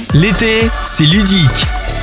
L'été, c'est ludique.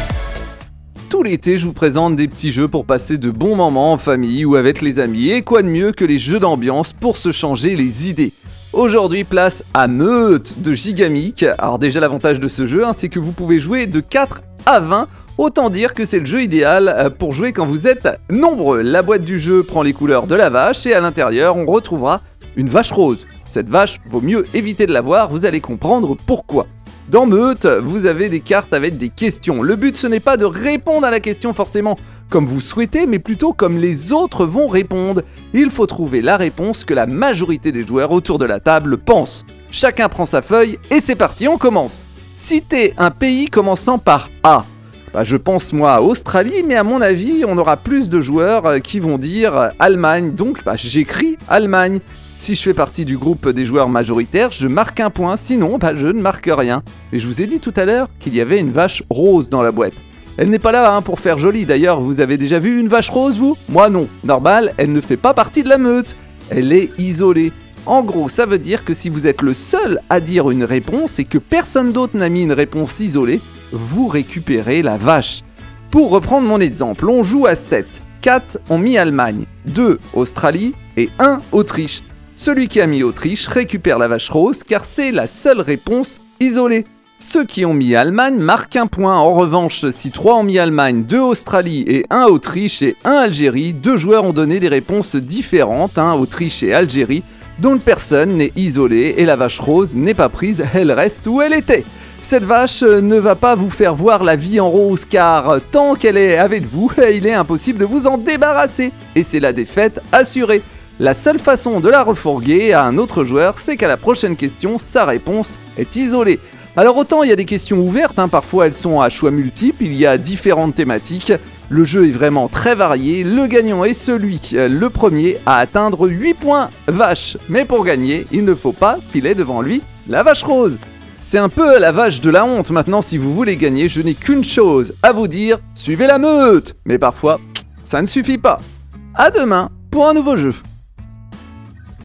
Tout l'été, je vous présente des petits jeux pour passer de bons moments en famille ou avec les amis. Et quoi de mieux que les jeux d'ambiance pour se changer les idées. Aujourd'hui, place à Meute de Gigamic. Alors déjà, l'avantage de ce jeu, c'est que vous pouvez jouer de 4 à 20. Autant dire que c'est le jeu idéal pour jouer quand vous êtes nombreux. La boîte du jeu prend les couleurs de la vache et à l'intérieur, on retrouvera une vache rose. Cette vache, vaut mieux éviter de la voir, vous allez comprendre pourquoi. Dans Meute, vous avez des cartes avec des questions. Le but, ce n'est pas de répondre à la question forcément comme vous souhaitez, mais plutôt comme les autres vont répondre. Il faut trouver la réponse que la majorité des joueurs autour de la table pensent. Chacun prend sa feuille et c'est parti, on commence. Citez un pays commençant par A. Je pense moi à Australie, mais à mon avis, on aura plus de joueurs qui vont dire Allemagne. Donc j'écris Allemagne. Si je fais partie du groupe des joueurs majoritaires, je marque un point, sinon je ne marque rien. Et je vous ai dit tout à l'heure qu'il y avait une vache rose dans la boîte. Elle n'est pas là pour faire joli, d'ailleurs, vous avez déjà vu une vache rose vous ? Moi non, normal, elle ne fait pas partie de la meute. Elle est isolée. En gros, ça veut dire que si vous êtes le seul à dire une réponse et que personne d'autre n'a mis une réponse isolée, vous récupérez la vache. Pour reprendre mon exemple, on joue à 7. 4 ont mis Allemagne, 2 Australie et 1 Autriche. Celui qui a mis Autriche récupère la vache rose car c'est la seule réponse isolée. Ceux qui ont mis Allemagne marquent un point. En revanche, si 3 ont mis Allemagne, 2 Australie et 1 Autriche et 1 Algérie, 2 joueurs ont donné des réponses différentes, Autriche et Algérie, donc personne n'est isolé et la vache rose n'est pas prise, elle reste où elle était. Cette vache ne va pas vous faire voir la vie en rose car tant qu'elle est avec vous, il est impossible de vous en débarrasser et c'est la défaite assurée. La seule façon de la refourguer à un autre joueur, c'est qu'à la prochaine question, sa réponse est isolée. Alors autant il y a des questions ouvertes, parfois elles sont à choix multiples, il y a différentes thématiques, le jeu est vraiment très varié, le gagnant est celui, le premier, à atteindre 8 points vache. Mais pour gagner, il ne faut pas qu'il ait devant lui la vache rose. C'est un peu la vache de la honte, maintenant si vous voulez gagner, je n'ai qu'une chose à vous dire, suivez la meute. Mais parfois, ça ne suffit pas. À demain pour un nouveau jeu.